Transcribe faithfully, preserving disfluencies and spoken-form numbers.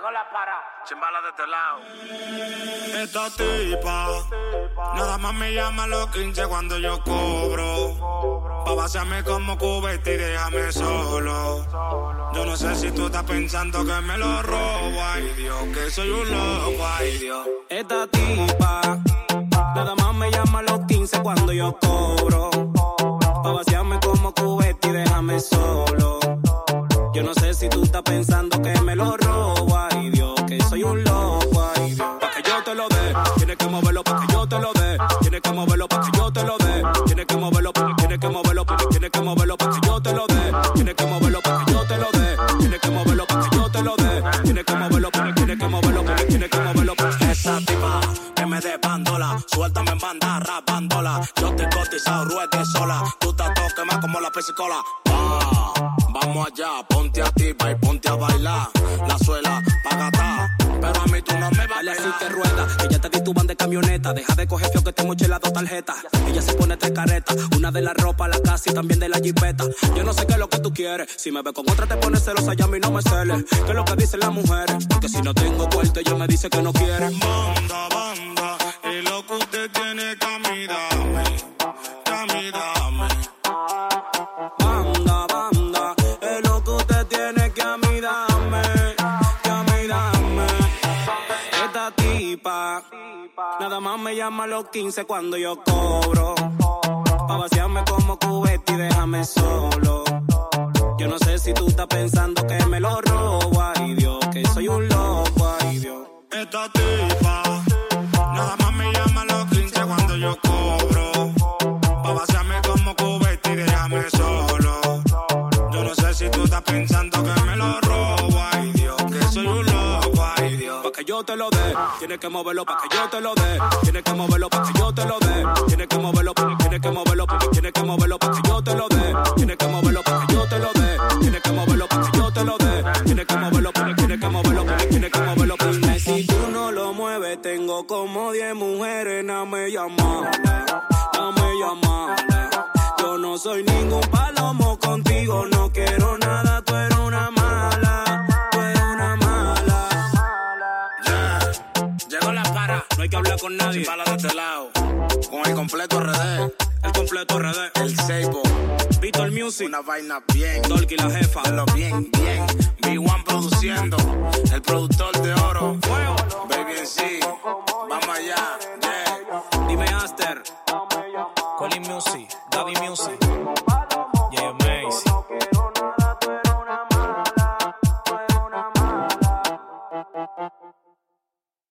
Llegó la para, chimbala de este lado. Esta tipa, nada más me llama a los quince cuando yo cobro. Pa' vaciarme como cubeta y déjame solo. Yo no sé si tú estás pensando que me lo robo. Ay Dios, que soy un loco, ay Dios. Esta tipa, nada más me llama a los quince cuando yo cobro. Pa' vaciarme como cubeta y déjame solo. Yo no sé si tú estás pensando que me lo robo, ay Dios, que soy un loco, ay Dios. Pa' que yo te lo dé, tienes que moverlo pa' que yo te lo dé. Tienes que moverlo pa' que yo te lo dé. Tienes que moverlo, tienes que moverlo, tienes que moverlo pa' que yo te lo dé. Tienes que moverlo pa' que yo te lo dé. Tienes que moverlo pa' que yo te lo dé. Tienes que moverlo, tienes que moverlo, tienes que moverlo. Esa tipa que me dé bandola, suéltame en banda, rapándola. Yo estoy cotizado, ruede sola. Tú estás todo quemado como la pesicola. Ah, vamos allá, ponte a tipa y ponte a bailar. La suela pa' gatar, pero a mí tú no me vas a Dale así que rueda, que ya te di tu van de camioneta. Deja de coger fio que te moché las dos tarjetas. Ella se pone tres caretas, una de la ropa, la casa y también de la jipeta. Yo no sé qué es lo que tú quieres, si me ves con otra te pones celosa y a mí no me celes. ¿Qué es lo que dicen las mujeres? Porque si no tengo cuarto ella me dice que no quiere. Banda, banda, y lo que usted tiene que a mí dame, que a mí dame. Banda, banda, es lo que usted tiene que a mí dame, que a mí dame. Esta tipa, nada más me llama a los quince cuando yo cobro. Pa' vaciarme como cubeta y déjame solo. Yo no sé si tú estás pensando que me lo robo, ay Dios, que soy un loco, ay Dios. Esta tipa, nada más me llama a los quince cuando yo cobro. Pa' vaciarme como cubeta y déjame solo. Yo no sé si tú estás pensando que me lo robo, ay Dios, que soy un loco, ay Dios. Pa' que yo te lo dé, tienes que moverlo pa' que yo te lo dé. Tienes que moverlo pa' que yo te lo dé. Tienes que moverlo, tienes que moverlo, tienes que moverlo pa' que yo te lo dé. Tienes que moverlo pa' que yo te lo dé. Tienes que moverlo pa' que yo te lo dé. Tienes que moverlo, tienes que moverlo, tienes que moverlo. Dime si tú no lo mueves, tengo como diez mujeres, no me llaman, no me llaman. Yo no soy ningún palomo contigo, no quiero nada, tú eres una mala, tú eres una mala. Yeah. Llegó la para, No hay que hablar con nadie. chimbala de este lado, con el completo R D, El completo R D, el Seibo, Víctor Music, una vaina bien, Dolky la jefa. de lo bien, bien. B uno produciendo, el productor de oro, Fuego. Baby en sí, vamos allá, yeah. Dime Aster, Colin Music, Daddy Music, yeah, Macy. No quiero nada, tú eres una mala, tú eres una mala.